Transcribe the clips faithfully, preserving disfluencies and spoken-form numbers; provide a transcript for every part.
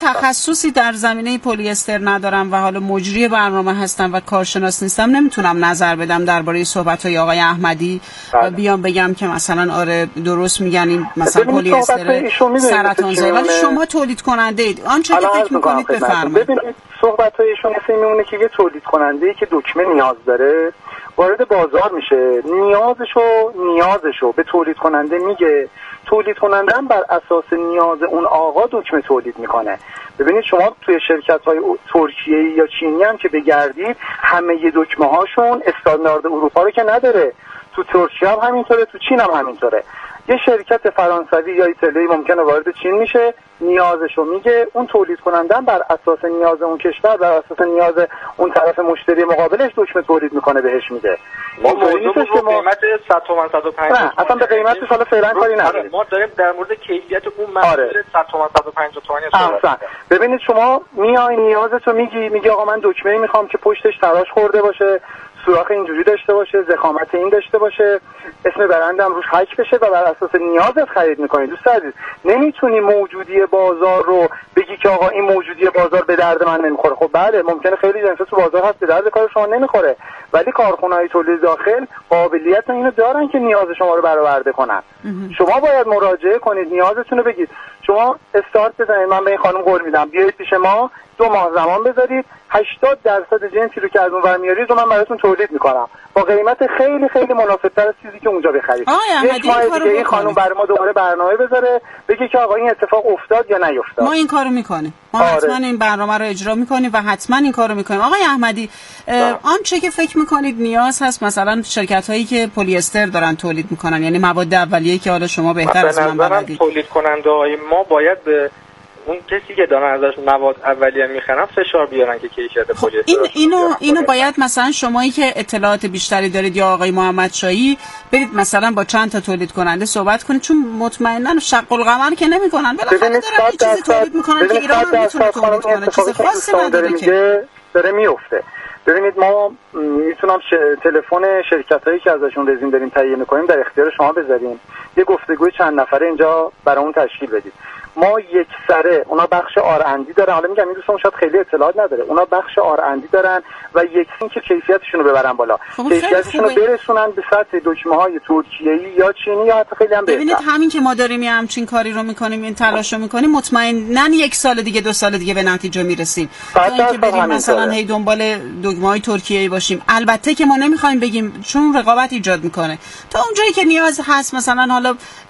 تخصصی در زمینه پلی استر ندارم و حالا مجری برنامه هستم و کارشناس نیستم، نمیتونم نظر بدم درباره صحبت‌های آقای احمدی و بیام بگم که مثلا آره درست میگن این مثلا پلی استر سرطان زا، ولی شما تولید کننده اید. آنچه که فکر میکنید بفرمایید. ببینید صحبت‌های ایشون مثل میمونه که یه تولید کننده‌ای که دکمه نیاز داره وارد بازار میشه، نیازشو نیازشو به تولید کننده میگه، تولید کننده هم بر اساس نیاز اون آقا دکمه تولید میکنه. ببینید شما توی شرکت‌های ترکیه‌ای یا چینی هم که بگردید همه ی دکمه هاشون استاندارد اروپا رو که نداره. تو ترکیه هم همینطوره، تو چین هم همینطوره. یه شرکت فرانسوی یا ایتالیایی ممکنه وارد چین میشه، نیازشو میگه، اون تولید کننده بر اساس نیاز اون کشور، بر اساس نیاز اون طرف مشتری مقابلش دکمه تولید میکنه بهش میده. ما موضوع رو قیمت صد تومن صد و پنجاه نه اصلا به قیمتش حالا فعلا کاری نداریم. ما داریم در مورد کیفیت اون محصول صد تومن صد و پنجاه تومانی صحبت. ببینید شما میای نیازتو میگی، میگی آقا من دکمه‌ای میخوام که پشتش تراش خورده باشه، سوراخ اینجوری داشته باشه، ضخامت این داشته باشه، اسم برندم روش حک بشه و بر اساس نیازت خرید میکنی. دوست عزیز نمیتونی موجودی بازار رو بگی که آقا این موجودی بازار به درد من نمیخوره. خب بله ممکنه خیلی جنس تو بازار هست به درد کار شما نمیخوره، ولی کارخونه‌های تولید داخل قابلیت اینو دارن که نیاز شما رو برآورده کنن. شما باید مراجعه کنید، نیازتون رو بگید. شما استارت بزنید، من به این خانم قول میدم بیایید پیش ما، دو ماه زمان بذارید، هشتاد درصد جنسی رو که از اون ور میارید رو من براتون تولید میکنم با قیمت خیلی خیلی مناسب‌تر از چیزی که اونجا بخرید. یک ماه دیگه این خانم برای ما دوباره برنامه بذاره بگه که آقا این اتفاق افتاد یا نیفتاد. ما این کارو میکنیم، ما آره. حتما این برنامه رو اجرا میکنیم و حتما این کارو میکنیم. آقای احمدی آنچه که فکر میکنید نیاز هست مثلا شرکت هایی که پلی استر دارن تولید میکنن، یعنی مواد اولیه‌ای که حالا شما بهتر از من بلدید، تولید کننده های ما باید به اون کسی که دارن ازش مواد اولیه میخرن فشار بیارن که کیفیت پلی این اینو اینو باید مثلا شمایی که اطلاعات بیشتری دارید یا آقای محمد شاهی برید مثلا با چند تا تولید کننده صحبت کنید، چون مطمئنا شق القمر که نمیکنن، بالاخره دارن یه چیزی تولید میکنن که ایران هم میتونه تولید کنه، چیز خاصی نداره که داره میفته. ببینید ما میتونم ش... تلفن شرکتایی که ازشون رزین داریم تهیه میکنیم در اختیار شما بذاریم، یه گفتگوی چند نفره اینجا برامون تشکیل بدید. ما یک سره اونا بخش آر اندی دارن، حالا میگم این دوستان شاید خیلی اطلاعات نداره، اونا بخش آر اندی دارن و یک اینکه کیفیتشون رو ببرن بالا، کیفیتشون رو برسونن به سطح دکمه‌های ترکیه‌ای یا چینی یا حتی خیلی هم بهتر. ببینید همین که ما داریم یه همچین کاری رو میکنیم، این تلاش رو میکنیم، مطمئناً یک سال دیگه دو سال دیگه به نتیجه میرسیم. تا اینکه بریم مثلا هی دنبال دکمه‌های ترکیه‌ای باشیم. البته که ما نمیخوایم بگیم چون رقابت ایجاد میکنه. تا اونجایی که نیاز هست مثلا حالا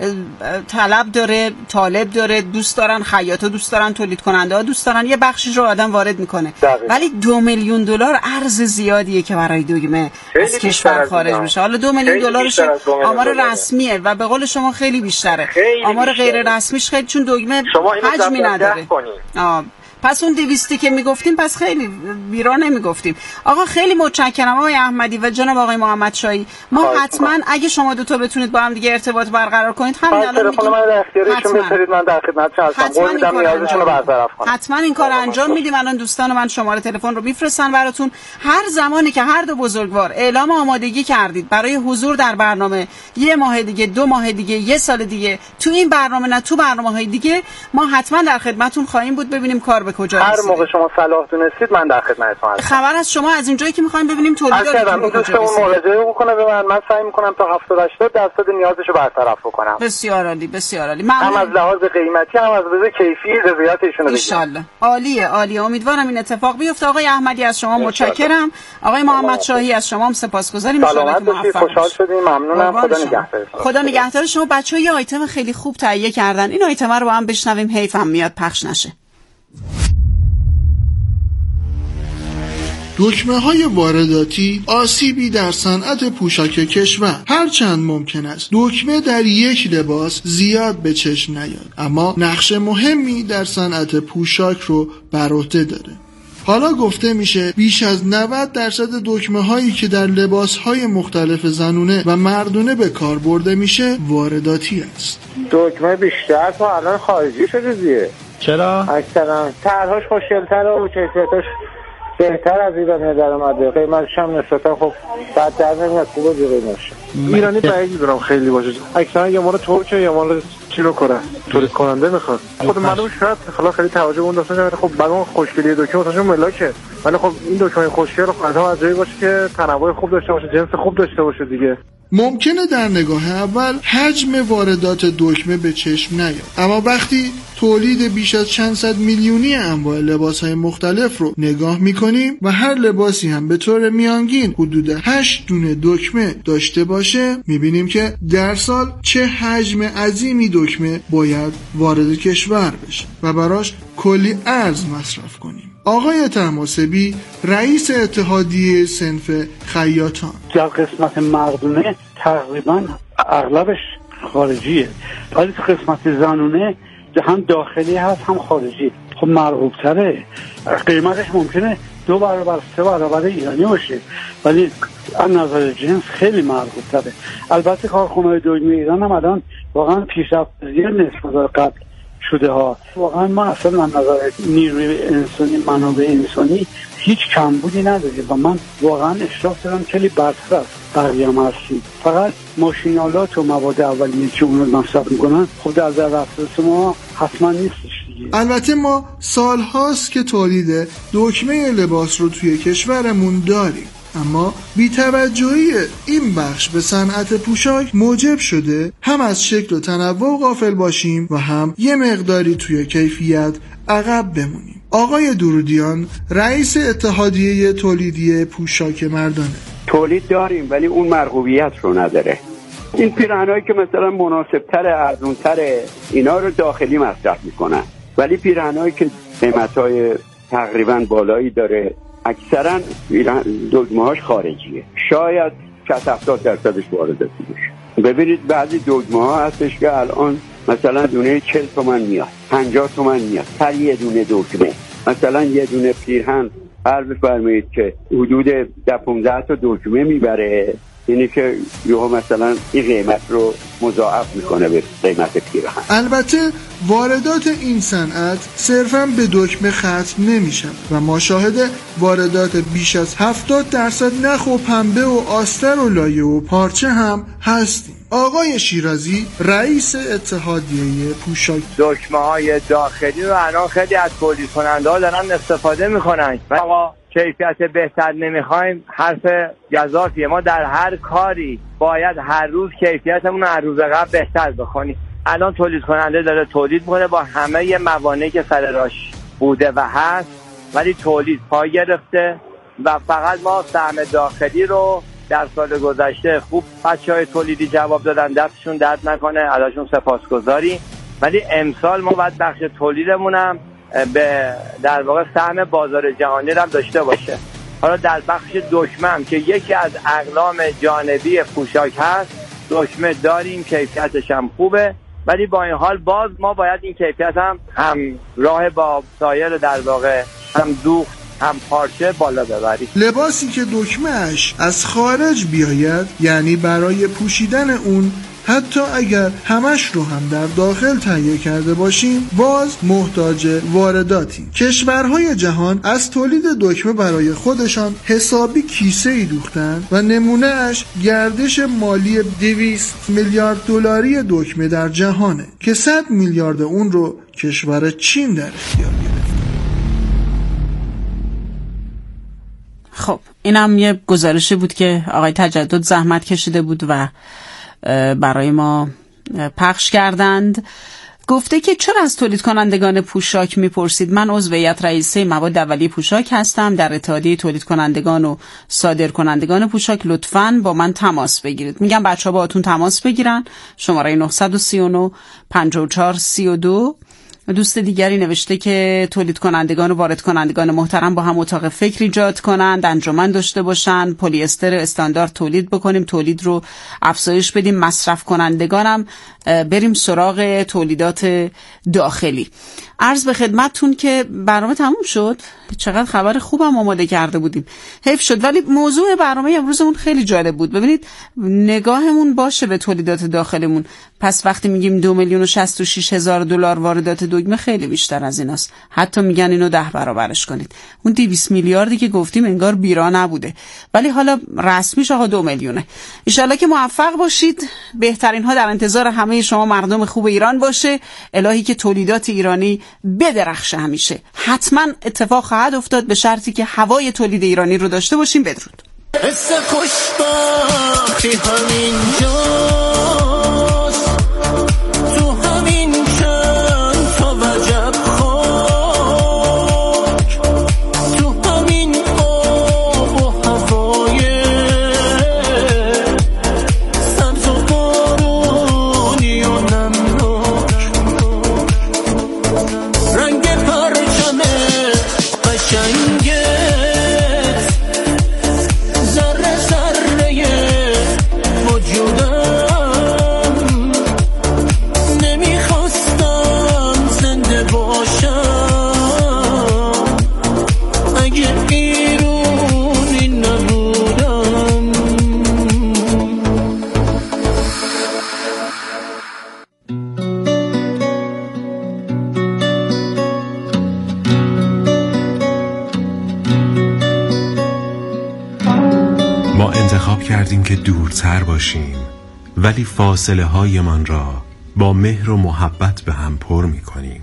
طلب داره، طالب داره، دوست دارن خیاطا دوست دارن، تولید کننده ها دوست دارن، یه بخشش رو آدم وارد میکنه. ولی دو میلیون دلار ارز زیادیه که برای دکمه از کشور خارج میشه. حالا دو میلیون دلارش آمار رسمیه و به قول شما خیلی بیشتره. آمار غیر رسمیش خیلی، چون دکمه حجمی نداره. آه. پس اون دویستی که میگفتیم پس خیلی بیرا نمیگفتیم. آقا خیلی متشکرم آقای احمدی و جناب آقای محمد شاهی. ما حتما اگه شما دو تا بتونید با هم دیگه ارتباط برقرار کنید، همین الان میگیم من در اختیارشون بذارید، من در خدمتتون هستم. قول میدم نیازشون رو برطرف کنم. حتما این کارو انجام میدیم. الان دوستان من شماره تلفن رو میفرستن براتون. هر زمانی که هر دو بزرگوار اعلام آمادگی کردید برای حضور در برنامه، یه ماه دیگه، دو ماه دیگه، یه سال دیگه، تو این برنامه نه تو برنامه‌های دیگه، ما حتما در خدمتتون خواهیم بود ببینیم کار به کجا هر موقع شما صلاح دونستید من در خدمتتون هستم. خبر از شما از اینجایی که می‌خوایم ببینیم تولیداتتون به کجا رسید. مراجعه بکنه به من، من سعی می‌کنم تا هفتاد هشتاد درصد نیازشو برطرف بکنم. بسیار عالی، بسیار عالی. هم از لحاظ قیمتی هم از لحاظ کیفی رضایت ایشونو بگیرم. ان شاءالله. عالیه، عالیه. امیدوارم این اتفاق بیفته. آقای احمدی از شما متشکرم. آقای محمد شاهی از شما هم سپاسگزاریم. ان شاءالله که موفق خوشحال شدیم. ممنونم. خدا نگهدار. خدا نگهدار شما. بچه‌ها یه آیتم خیلی خوب تهیه کردن. این آیتم رو با هم بشنویم، حیفم میاد پخش نشه. دکمه‌های وارداتی آسیبی در صنعت پوشاک کشور. هرچند ممکن است دکمه در یک لباس زیاد به چشم نیاد، اما نقش مهمی در صنعت پوشاک رو بر عهده داره. حالا گفته میشه بیش از نود درصد دکمه‌هایی که در لباس‌های مختلف زنونه و مردونه به کار برده میشه وارداتی است. دکمه بیشتر تا الان خارجی شده دیگه. چرا؟ اکثرا طرحش خوشگل‌تره و کیفیتش بهتر از ایرانی در اومده، قیمتش هم نسبتا خب بعد در نمیاد خوبه جوری نشه. ایرانی بعید میدونم خیلی باشه، اکثرا یا مال ترکیه یا مال چینو کره تولید کننده میخواد. خود معلوم شاید حالا خیلی توجه اون داشته باشه، خب بعد اون خوشگلی دکمه واسه ملاکه، ولی خب این دکمه خوشگل رو قطعا از جایی باشه که تنوع خوب داشته باشه، جنس خوب داشته باشه دیگه. ممکنه در نگاه اول حجم واردات دکمه به چشم نیاد، اما وقتی تولید بیش از چند صد میلیونی انواع لباس‌های مختلف رو نگاه می‌کنیم و هر لباسی هم به طور میانگین حدود هشت دونه دکمه داشته باشه، می‌بینیم که در سال چه حجم عظیمی دکمه باید وارد کشور بشه و براش کلی ارز مصرف کنیم. آقای طهماسبی رئیس اتحادیه صنف خیاطان: در قسمت مردونه تقریبا اغلبش خارجیه، ولی تو قسمت زنونه هم داخلی هست هم خارجی. خب مرغوب تره، قیمتش ممکنه دو برابر سه برابر ایرانی باشه، ولی از نظر جنس خیلی مرغوب تره. البته کارخانه‌های دکمه ایران هم الان واقعا پیشرفت زیاد نسبت قبل شده ها. واقعا ما اصلا از نظر نیروی انسانی، منابع انسانی هیچ کمبودی نداره و من واقعا اشتراک دارم خیلی برتر از بقیه هم هستیم. فقط ماشینالات و مواد اولیه که اون رو مصرف میکنن خب در دسترس ما حتما نیستش دیگه. البته ما سال هاست که تولید دکمه لباس رو توی کشورمون داریم، اما بی‌توجهی این بخش به صنعت پوشاک موجب شده هم از شکل و تنوع غافل باشیم و هم یه مقداری توی کیفیت عقب بمونیم. آقای درودیان رئیس اتحادیه تولیدی پوشاک مردانه: تولید داریم ولی اون مرغوبیت رو نداره. این پیراهنایی که مثلا مناسب‌تر، ارزان‌تر، اینا رو داخلی مصرف میکنن، ولی پیراهنایی که قیمت‌های تقریبا بالایی داره اکثرا دگمه‌هاش خارجیه، شاید شصت هفتاد درصدش وارداتی باشه. ببینید بعضی دگمه‌ها هستش که الان مثلا دونه چهل تومن میاد، پنجاه تومن میاد هر یه دونه دکمه. مثلا یه دونه پیرهن فرض بفرمایید که حدود ده پانزده تا دکمه میبره، یعنی که یهو مثلا این قیمت رو مضاعف میکنه به قیمت پیراهن. البته واردات این صنعت صرفاً به دکمه ختم نمیشه و ما شاهد واردات بیش از هفتاد درصد نخ و پنبه و آستر و لایه و پارچه هم هستیم. آقای شیرازی رئیس اتحادیه پوشاک: دکمه های داخلی رو الان خیلی از تولید کننده ها دارن استفاده میکنن و ما کیفیت بهتر نمیخوایم، حرف گزافیه. ما در هر کاری باید هر روز کیفیتمون رو هر روز قبل بهتر بکنیم. الان تولید کننده داره تولید میکنه با همه موانعی که سر راش بوده و هست، ولی تولید پا گرفته و فقط ما سهم داخلی رو در سال گذشته خوب بچهای تولیدی جواب دادن، دستشون درد نکنه، ازشون سپاسگزاریم. ولی امسال ما باید بخش تولیدمونم به در واقع سهم بازار جهانی رو هم داشته باشه. حالا در بخش دکمه هم که یکی از اقلام جانبی پوشاک هست، دکمه داریم، کیفیتش هم خوبه، ولی با این حال باز ما باید این کیفیت هم هم راه با سایر در واقع هم دوخت هم پارچه بالا ببریم. لباسی که دکمه‌اش از خارج بیاید، یعنی برای پوشیدن اون حتی اگر همش رو هم در داخل تهیه کرده باشیم باز محتاج وارداتیم. کشورهای جهان از تولید دکمه برای خودشان حسابی کیسه ای دوختن و نمونهش گردش مالی دویست میلیارد دلاری دکمه در جهانه که صد میلیارد اون رو کشور چین در اختیار گرفت. خب اینم یه گزارشی بود که آقای تجدد زحمت کشیده بود و برای ما پخش کردند. گفته که چرا از تولید کنندگان پوشاک میپرسید؟ من عضو هیئت رئیسه مواد اولیه پوشاک هستم. در اتحادیه تولید کنندگان و صادر کنندگان پوشاک لطفاً با من تماس بگیرید. میگم بچه‌ها باهاتون تماس بگیرن. شماره نه سه نه پنجاه و چهار سی و دو. دوست دیگری نوشته که تولید کنندگان و وارد کنندگان محترم با هم اتاق فکر ایجاد کنند، انجمن داشته باشن، پلی استر استاندارد تولید بکنیم، تولید رو افزایش بدیم، مصرف کنندگانم بریم سراغ تولیدات داخلی. عرض به خدمتتون که برنامه تموم شد. چقدر خبر خوبم آماده کرده بودیم، حیف شد. ولی موضوع برنامه امروزمون خیلی جالب بود. ببینید نگاهمون باشه به تولیدات داخلمون. پس وقتی میگیم دو میلیون و شصت و شش هزار دلار واردات دگمه خیلی بیشتر از ایناست. حتی میگن اینو ده برابرش کنید. اون دویست میلیاردی که گفتیم انگار بیرا نبوده، ولی حالا رسمیش آقا دو میلیونه. ان شاءالله که موفق باشید. بهترین ها در انتظار همه شما مردم خوب ایران باشه. الهی که تولیدات ایرانی بدرخشه همیشه. حتما اتفاق خواهد افتاد به شرطی که هوای تولید ایرانی رو داشته باشیم. بدرود. حس خوشبختی همینجاست، تو همین چند تا وجب خاک، تو همین آب و هوای سبز و بارونی و نمناک، رنگ پرچم قشنگه کردیم که دورتر باشیم، ولی فاصله های من را با مهر و محبت به هم پر می کنیم.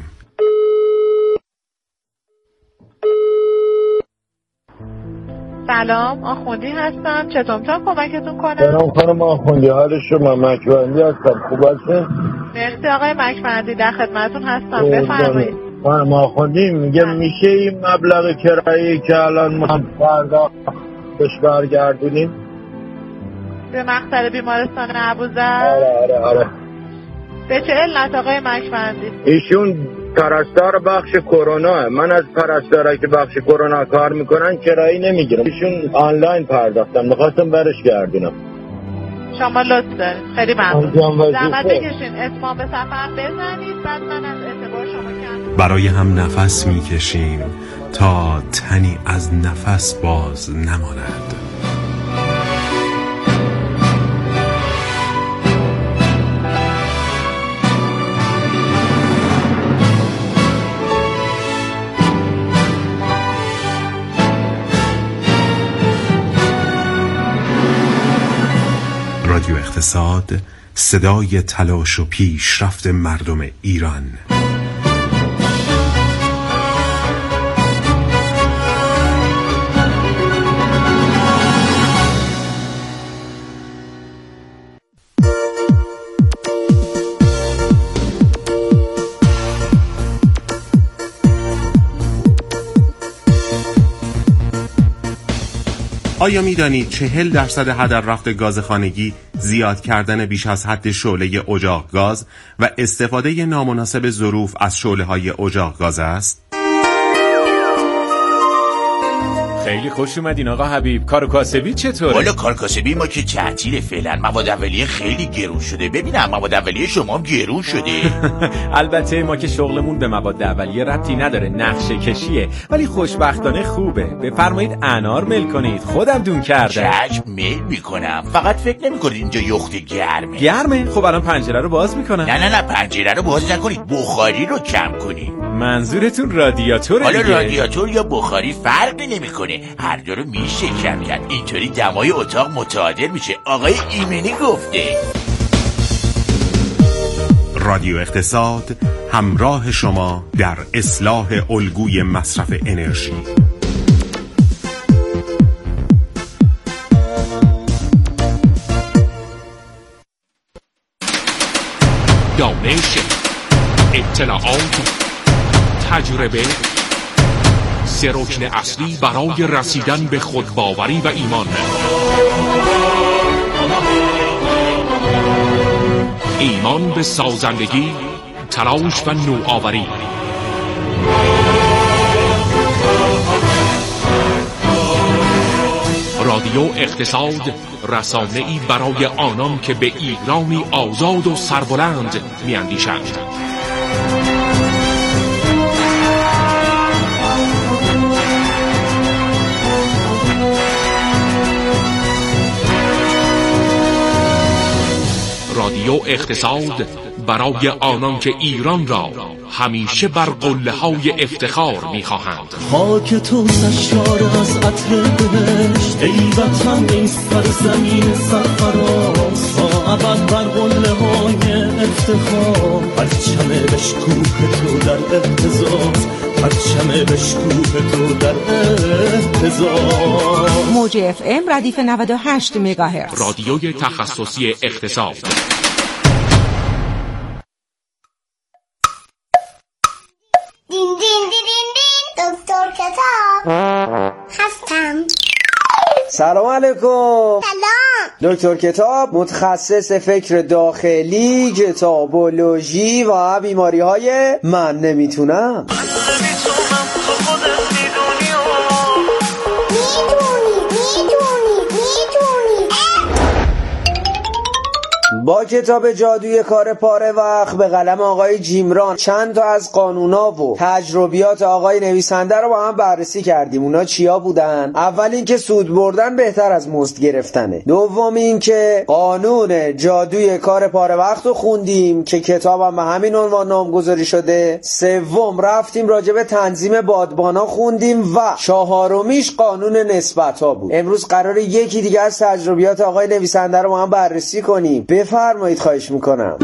سلام، آخوندی هستم. چطور میتونم کمکتون کنم؟ سلام خانم آخوندی، حال شما؟ مکبندی هستم. خوب هستین؟ مرسی آقای مکبندی، در خدمتتون هستم. بفرمایید. خانم آخوندی میگه میشه این مبلغ کرایه‌ای که الان ما پرداخت بهش برگردونیم به مقصد بیمارستان ابوذر؟ آره آره آره. به چه علت آقای مکبندی؟ ایشون پرستار بخش کرونا، من از پرستارایی که بخش کرونا کار میکنن کرایه نمیگیرم. ایشون آنلاین پرداختم، میخواستم برش گردونم. شما لطف دارید، خیلی ممنون. زحمت بکشین، اتمام به سفر بزنید، بعد من از اعتبار شما کردم. برای هم نفس میکشیم تا تنی از نفس باز نماند. رادیو اقتصاد، صدای تلاش و پیشرفت مردم ایران. آیا می‌دانید چهل درصد هدر رفت گاز خانگی زیاد کردن بیش از حد شعله اجاق گاز و استفاده نامناسب ظروف از شعله‌های اجاق گاز است؟ خیلی خوش اومدین آقا حبیب. کار کاسبی چطوره؟ والا کار کاسبی ما که تعطیل فعلا. مواد اولیه خیلی گرون شده. ببینم مواد اولیه شما هم گرون شده. البته ما که شغلمون به مواد اولیه ربطی نداره، نقشه کشیه، ولی خوشبختانه خوبه. بفرمایید انار میل کنید، خودم دون کردم. چشم میل میکنم، فقط فکر نمیکنید اینجا یخت گرمه؟ گرمه؟ خب الان پنجره رو باز میکنم. نه نه نه پنجره رو باز نکنید، بخاری رو کم کنید. منظورتون رادیاتوره دیگه؟ حالا رادیاتور یا بخاری فرقی نمیکنه، هر دو رو میشه کم کرد. اینطوری دمای اتاق متعادل میشه. آقای ایمنی گفته. رادیو اقتصاد، همراه شما در اصلاح الگوی مصرف انرژی. دانش، اطلاعات، تجربه، سه رکن اصلی برای رسیدن به خودباوری و ایمان. ایمان به سازندگی، تلاش و نوآوری. رادیو اقتصاد، رسانه‌ای برای آنان که به ایرانی آزاد و سربلند می‌اندیشند. اقتصاد برای آنان که ایران را همیشه بر قله‌های افتخار می‌خواهند. خاک تو سشار از عطر بهشت، ای وطن ای سرزمین سرفراز، تا ابد بر قله‌های افتخار، پرچم بشکوه تو در اهتزاز، پرچم بشکوه تو در اهتزاز. موج اف ام ردیف نود و هشت مگاهرتز، رادیوی تخصصی اقتصاد. دین دین دین دین دکتر کتاب هستم. سلام علیکم. سلام. دکتر کتاب متخصص فکر داخلی، کتابولوژی و بیماری های من نمیتونم. با کتاب جادوی کار پاره وقت به قلم آقای جیمران چند تا از قانونا و تجربیات آقای نویسنده رو با هم بررسی کردیم. اونا چیا بودن؟ اول اینکه سود بردن بهتر از مزد گرفتنه. دوم اینکه قانون جادوی کار پاره وقت رو خوندیم که کتابم به همین عنوان نامگذاری شده. سوم رفتیم راجع به تنظیم بادبانا خوندیم و چهارمیش قانون نسبت‌ها بود. امروز قراره یکی دیگه از تجربیات آقای نویسنده رو با هم بررسی کنیم. بفرمایید، خواهش میکنم.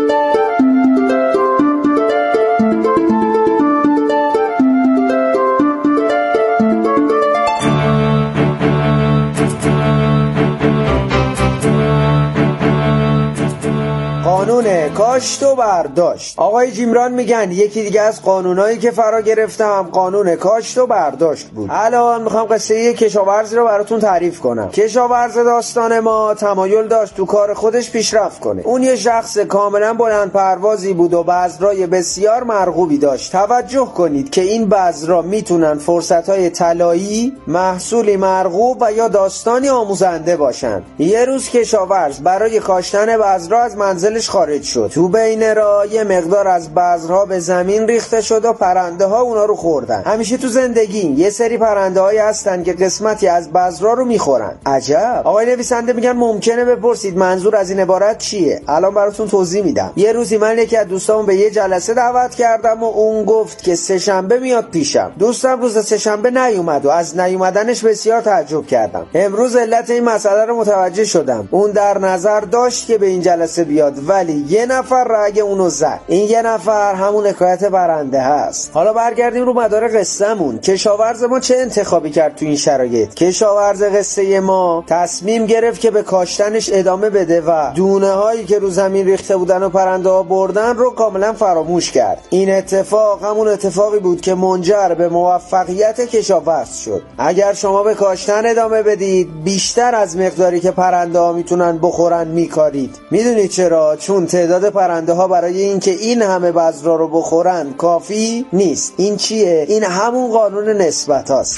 قانون کاشت و برداشت. آقای جیمران میگن یکی دیگه از قانونایی که فرا گرفتم قانون کاشت و برداشت بود. الان میخوام قصه کشاورزی رو براتون تعریف کنم. کشاورز داستان ما تمایل داشت تو کار خودش پیشرفت کنه. اون یه شخص کاملا بلند پروازی بود و بذرای بسیار مرغوبی داشت. توجه کنید که این بذرا میتونن فرصتهای طلایی، محصولی مرغوب و یا داستانی آموزنده باشن. یه روز کشاورز برای کاشتن بذرا از منزلش خارج شد. تو بین راه یه مقدار از بذرها به زمین ریخته شد و پرنده ها اونا رو خوردن. همیشه تو زندگی یه سری پرنده هایی هستن که قسمتی از بذرها رو میخورن. عجب. آقای نویسنده میگن ممکنه بپرسید منظور از این عبارت چیه؟ الان براتون توضیح میدم. یه روزی من یکی از دوستامو به یه جلسه دعوت کردم و اون گفت که سه شنبه میاد پیشم. دوستم روز سه شنبه نیومد و از نیومدنش بسیار تعجب کردم. امروز علت این مسئله رو متوجه شدم. اون در نظر داشت که به این جلسه بیاد ولی یه نفر رگ اونو زد. این یه نفر همون حکایت برنده هست. حالا برگردیم رو مدار قصه‌مون. کشاورز ما چه انتخابی کرد تو این شرایط؟ کشاورز قصه ما تصمیم گرفت که به کاشتنش ادامه بده و دونه هایی که رو زمین ریخته بودن و پرنده ها بردن رو کاملا فراموش کرد. این اتفاق همون اتفاقی بود که منجر به موفقیت کشاورز شد. اگر شما به کاشتن ادامه بدید بیشتر از مقداری که پرنده ها میتونن بخورن میکارید. میدونید چرا؟ چون تعداد پرنده ها برای اینکه این همه بذرا رو بخورن کافی نیست. این چیه؟ این همون قانون نسبت هاست.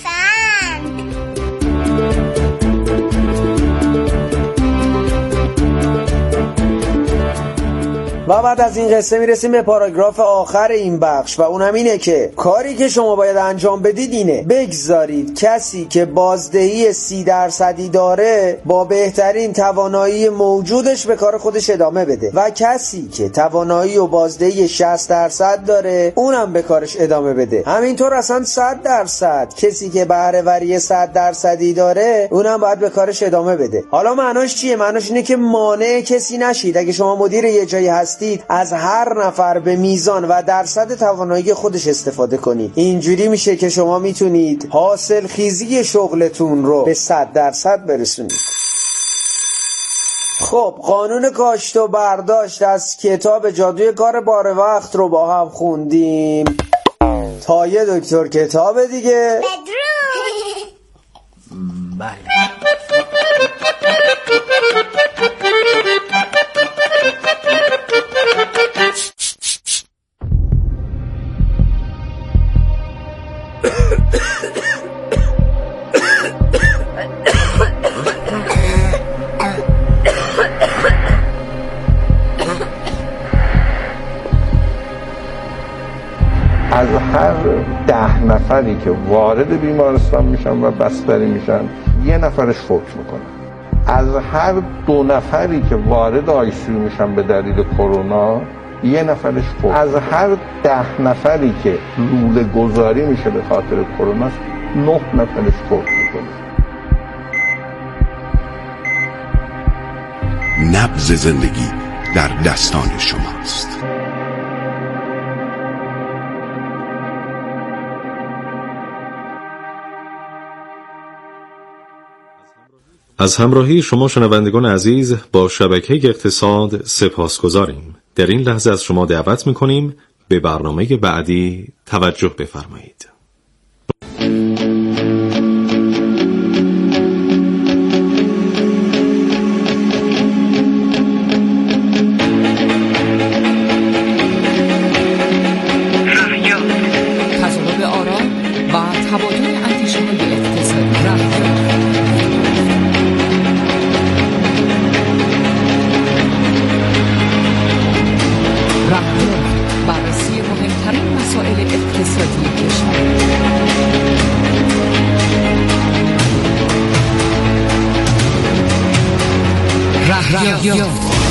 و بعد از این قصه میرسیم به پاراگراف آخر این بخش و اونم اینه که کاری که شما باید انجام بدید اینه: بگذارید کسی که بازدهی سی درصدی داره با بهترین توانایی موجودش به کار خودش ادامه بده و کسی که توانایی و بازدهی شصت درصد داره اونم به کارش ادامه بده. همینطور اصلا صد درصد کسی که بهره وری صد درصدی داره اونم باید به کارش ادامه بده. حالا معناش چیه؟ معناش اینه که مانع کسی نشید. اگه شما مدیر یه جایی هستید از هر نفر به میزان و درصد توانایی خودش استفاده کنید. اینجوری میشه که شما میتونید حاصل خیزی شغلتون رو به صد درصد برسونید. خب قانون کاشت و برداشت از کتاب جادوی کار پاره وقت رو با هم خوندیم. تا یه دکتر کتاب دیگه. بله. از هر ده نفری که وارد بیمارستان میشن و بستری میشن یه نفرش فوت میکنه. از هر دو نفری که وارد آیسیو میشن به دلیل کرونا یه نفرش فوت. از هر ده نفری که لوله گذاری میشه به خاطر کرونا نه نفرش فوت میکنه. نبض زندگی در دستان شماست. از همراهی شما شنوندگان عزیز با شبکه اقتصاد سپاسگزاریم. در این لحظه از شما دعوت می‌کنیم به برنامه بعدی توجه بفرمایید. تضارب آرا و تبادل اندیشه‌های اقتصادی. بررسی مهمترین مسائل اقتصادی کشور. رهیافت.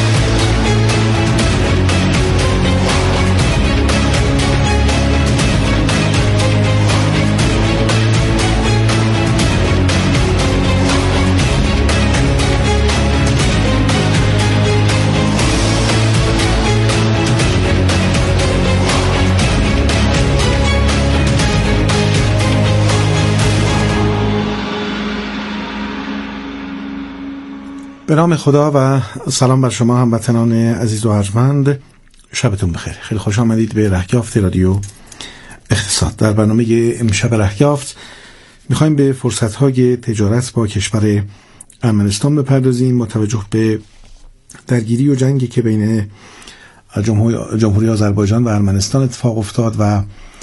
به نام خدا و سلام بر شما هموطنان عزیز و ارجمند. شبتون بخیر. خیلی خوش آمدید به رهیافت رادیو اقتصاد. در برنامه امشب رهیافت میخوایم به فرصت‌های تجارت با کشور ارمنستان بپردازیم با توجه به درگیری و جنگی که بین جمهوری آذربایجان و ارمنستان اتفاق افتاد و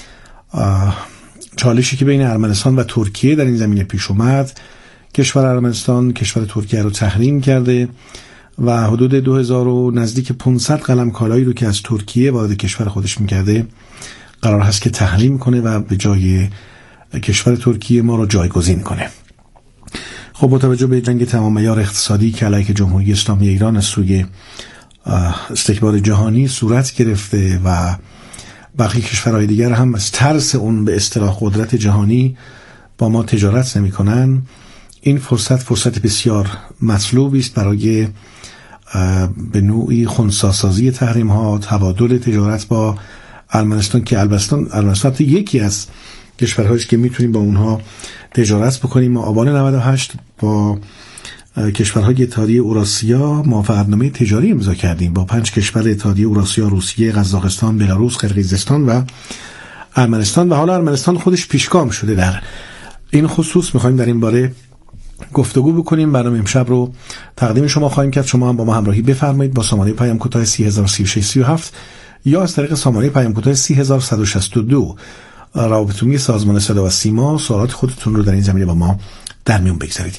چالشی که بین ارمنستان و ترکیه در این زمینه پیش اومد. کشور ارمنستان کشور ترکیه رو تحریم کرده و حدود دو هزار و نزدیک پانصد قلم کالایی رو که از ترکیه وارد کشور خودش می‌کرده قرار هست که تحریم کنه و به جای کشور ترکیه ما رو جایگزین کنه. خب با توجه به جنگ تمام عیار اقتصادی که علیه جمهوری اسلامی ایران از سوی استکبار جهانی صورت گرفته و بقیه کشورهای دیگر هم از ترس اون به اصطلاح قدرت جهانی با ما تجارت نمی‌کنن، این فرصت فرصت بسیار مطلوبی است برای به نوعی خنثی‌سازی تحریم‌ها، تبادل تجارت با ارمنستان که ارمنستان ارمنستان یکی از کشورهایی است که میتونیم با اونها تجارت بکنیم. ما آبان نود و هشت با کشورهای اتحادیه اوراسیا موافقتنامه تجاری امضا کردیم با پنج کشور اتحادیه اوراسیا: روسیه، قزاقستان، بلاروس، قرقیزستان و ارمنستان و حالا ارمنستان خودش پیشگام شده در این خصوص. می‌خوایم در این باره گفتگو بکنیم. برنامه امشب رو تقدیم شما خواهیم کرد. شما هم با ما همراهی بفرمایید با شماره پیام کوتاه سی هزار و سی و شش سی و هفت یا از طریق شماره پیام کوتاه سی هزار و صد و شصت و دو روابط عمومی سازمان صدا و سیما سوالات خودتون رو در این زمینه با ما در میون بگذارید.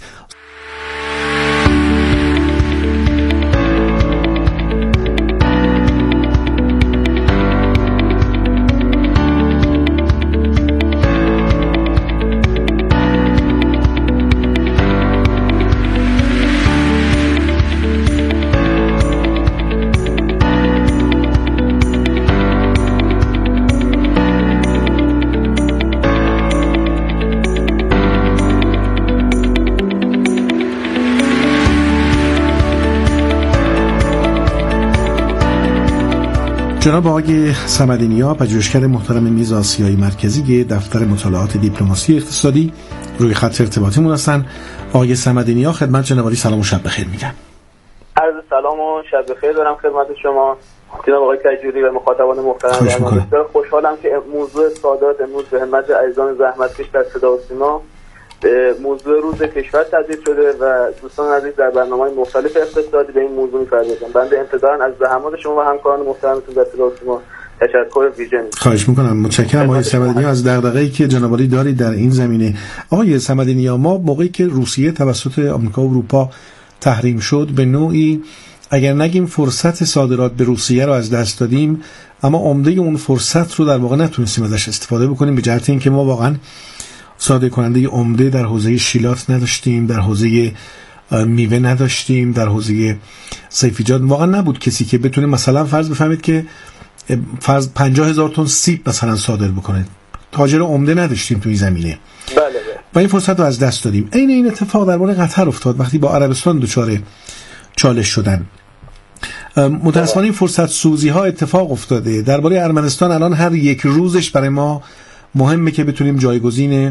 جناب آقای صمدینیا، پژوهشگر محترم میز آسیایی مرکزی دفتر مطالعات دیپلماسی اقتصادی روی خط ارتباطیمون هستن. آقای صمدینیا، خدمت جناب عالی سلام و شب بخیر میگم. عرض سلام و شب بخیر دارم خدمت شما جناب آقای تجوری و مخاطبان محترم. بسیار خوشحالم که موضوع صادرات امروز به همت عزیزان زحمتکش در صدا و سیما موضوع روز کشور تبدیل شده و دوستان عزیز در برنامه‌های مختلف اقتصادی به این موضوع می‌پردازن. بنده انتظارا از زحمات شما و همکاران محترمتون در صدا و سیما تشکر ویژه می‌کنم. خواهش می‌کنم. متشکرم آقای صمدینیا از دغدغه‌ای که جناب عالی دارید در این زمینه. آقای صمدینیا، ما موقعی که روسیه توسط آمریکا و اروپا تحریم شد به نوعی اگر نگیم فرصت صادرات به روسیه رو از دست دادیم، اما عمده اون فرصت رو در واقع نتونستیم ازش استفاده بکنیم به جهت اینکه ما واقعاً صادر کننده عمده در حوزه شیلات نداشتیم، در حوزه میوه نداشتیم، در حوزه سیفیجات واقعا نبود کسی که بتونه مثلا فرض بفهمید که فرض پنجاه هزار تن سیب مثلا صادر بکنه. تاجر عمده نداشتیم توی زمینه. بله بله. و این فرصت رو از دست دادیم. عین این اتفاق درباره قطر افتاد وقتی با عربستان دچار چالش شدن. متأسفانه این فرصت سوزی ها اتفاق افتاده. درباره ارمنستان الان هر یک روزش برای ما مهمه که بتونیم جایگزین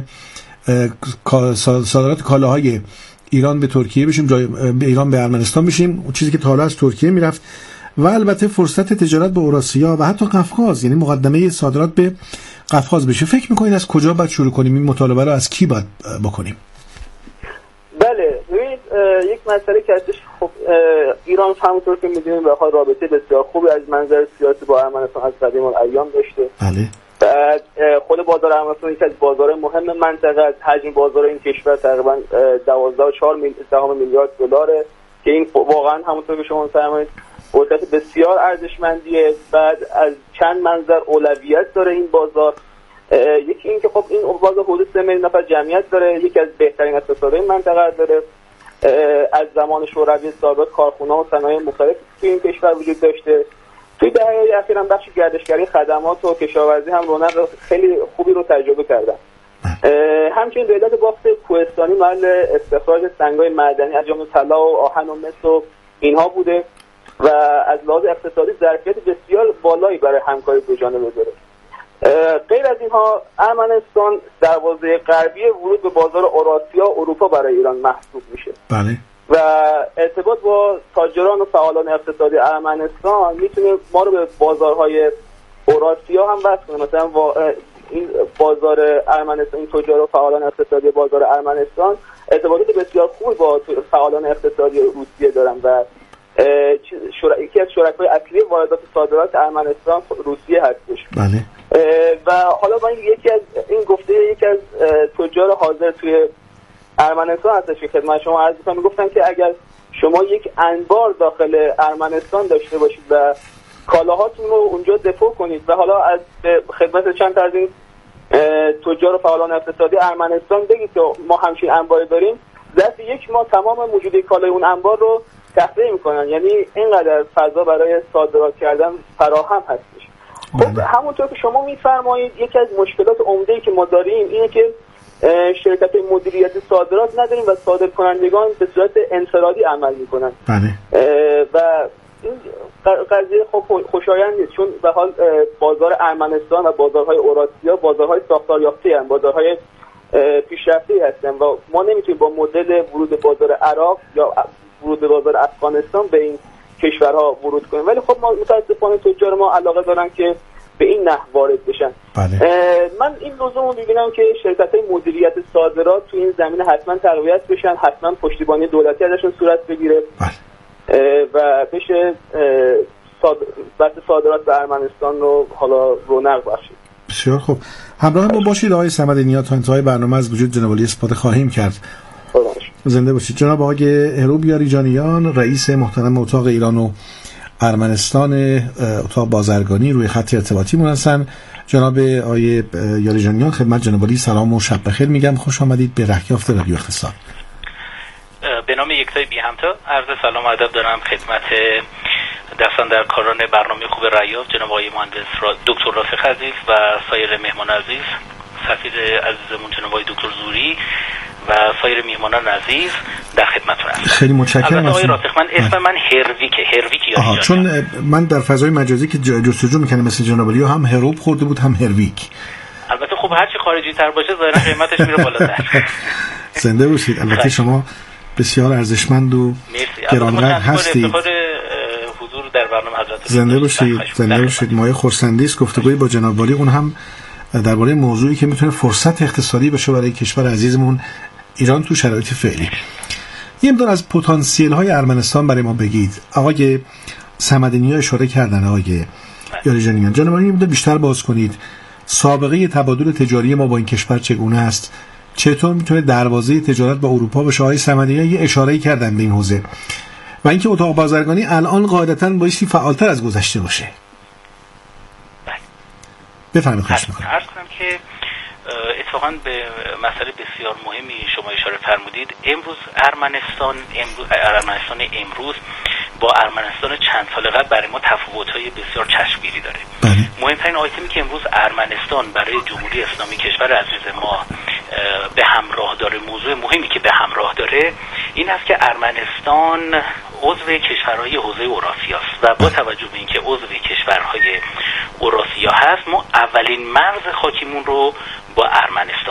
صادرات کالاهای ایران به ترکیه بشیم، جای به ایران به ارمنستان بشیم، اون چیزی که تا حالا از ترکیه میرفت، و البته فرصت تجارت به اوراسیا و حتی قفقاز، یعنی مقدمه صادرات به قفقاز بشه. فکر می‌کنید از کجا باید شروع کنیم این مطالبه رو، از کی باید بکنیم؟ بله ببینید یک مسئله که هستش، خب ایران همونطور که می‌دونیم به حال رابطه بسیار خوبی از منظر سیاسی با ارمنستان از قدیم الایام داشته. بله. بعد خود بازار ارمنستان یکی از بازارهای مهم منطقه است. حجم بازار این کشور تقریبا دوازده و چهار میلیارد دلاره که این واقعا همونطور که شما می‌فرمایید قدرت بسیار ارزشمندیه. بعد از چند منظر اولویت داره این بازار. یکی این که خب این بازار حدود سه میلیون نفر جمعیت داره، یکی از بهترین اقتصادهای منطقه داره. از زمان شوروی سابق کارخانه‌ها و صنایع مختلف توی این کشور وجود داشته. توی دهه‌های اخیر هم بخش گردشگری، خدمات و کشاورزی هم رونق خیلی خوبی رو تجربه کردن. همچنین دولت بافت کوهستانی محل استخراج سنگ‌های معدنی از جمله طلا و آهن و مس و اینها بوده و از لحاظ اقتصادی ظرفیت بسیار بالایی برای همکاری دو جانبه داره. غیر از اینها ارمنستان دروازه غربی ورود به بازار اوراسیا و اروپا برای ایران محسوب میشه. بله. و ارتباط با تاجران و فعالان اقتصادی ارمنستان میتونه ما رو به بازارهای اوراسیا هم وصل کنه. مثلا این بازار ارمنستان، این تجار و فعالان اقتصادی بازار ارمنستان ارتباطات بسیار خوب با فعالان اقتصادی روسیه دارن و شر... یکی از شرکای اصلی واردات صادرات ارمنستان روسیه هستش. بله. و حالا من یکی از این گفته یکی از تجار حاضر توی ارمنستان هستش که خدمت شما عرض می‌کنم، میگفتن که اگر شما یک انبار داخل ارمنستان داشته باشید و کالاهاتون رو اونجا دپو کنید و حالا از خدمت چند تا از این تجار و فعالان اقتصادی ارمنستان بگید که ما همچین انباری داریم، ظرف یک ماه تمام موجودی کالای اون انبار رو تخلیه میکنن. یعنی اینقدر فضا برای صادرات کردن فراهم هستش. خب همونطور که شما میفرمایید یکی از مشکلات عمده‌ای که ما داریم اینه که شرکت مدیریت صادرات نداریم و صادرکنندگان به صورت انفرادی عمل میکنن. بله. و این قضیه خب خوشایند نیست، چون به حال بازار ارمنستان و بازارهای اوراسیا بازارهای ساختار یافته هستند، بازارهای پیشرفته هستند و ما نمیتونیم با مدل ورود بازار عراق یا ورود بازار افغانستان به این کشورها ورود کنیم. ولی خب ما متاسفانه تجار ما علاقه دارن که به این نحو وارد بشن. بله. من این لزومو می‌بینم که شرکت‌های مدیریت صادرات تو این زمینه حتما تقویت بشن، حتما پشتیبانی دولتی ازشون صورت بگیره. بله. و بشه صاد... بحث صادرات به ارمنستان رو حالا رونق بخشید. بسیار خوب. همراه ما باشید آقای صمد نیا، تا انتهای برنامه از وجود جناب علی استفاده خواهیم کرد. زنده باشید. جناب آقای هروب یاریجانیان، رئیس محترم اتاق ایران و ارمنستان، اتاق بازرگانی، روی خط ارتباطی مون هستن. جناب آقای یاریجانیان، خدمت جناب علی سلام و شب بخیر میگم. خوش آمدید به رهیافت رادیو اقتصاد. به نام یکتای بی همتا عرض سلام و ادب دارم خدمت دستان در کاران برنامه خوب رهیافت جناب آقای مهندس دکتر راسخ عزیز و سایر مهمان عزیز، سفیر عزیزمون جناب آقای دکتر زوری و سایر میهمانان عزیز در خدمتتون هستم. خیلی متشکرم. البته آقای راسخ من اسم من هرویکه هرویک یاریجانیان. چون من در فضای مجازی که جستجو میکنم مثل جناب علی هم هروب خورده بود هم هرویک. البته خب هر چی خارجی تر باشه ظاهرا قیمتش میره بالاتر. زنده باشید. البته شما بسیار ارزشمند و گرانقدر هستید. حضور در برنامه حضرت زنده باشید. زنده باشید. مایه خرسندی است گفتگوی با جناب علی، اون هم درباره موضوعی که میتونه فرصت اقتصادی بشه برای کشور عزیزمون ایران تو شرایط فعلی. یه مقدار از پتانسیل های ارمنستان برای ما بگید. آقای صمدنیا اشاره کردن، آقای یاریجانیان، جناب علی میتونه بیشتر باز کنید. سابقه تبادل تجاری ما با این کشور چگونه است؟ چطور میتونه دروازه تجارت با اروپا بشه؟ آقای صمدنیا یه اشاره‌ای کردن به این حوزه. و اینکه اتاق بازرگانی الان قاعدتاً بایستی فعالتر از گذشته باشه. بله. بفرمایید. خواهش می‌کنم. عرض کنم که اتفاقا به مسئله بسیار مهمی شما اشاره فرمودید. امروز ارمنستان امروز ارمنستان امروز با ارمنستان چند سال قبل برای ما تفاوت‌های بسیار چشمگیری داره. مهمترین آیتمی که امروز ارمنستان برای جمهوری اسلامی کشور عزیز ما به همراه داره، موضوع مهمی که به همراه داره این است که ارمنستان عضو کشورهای حوزه اوراسیا است و با توجه به اینکه عضو کشورهای اوراسیا هست، ما اولین مرز خاکیمون رو با ارمنستان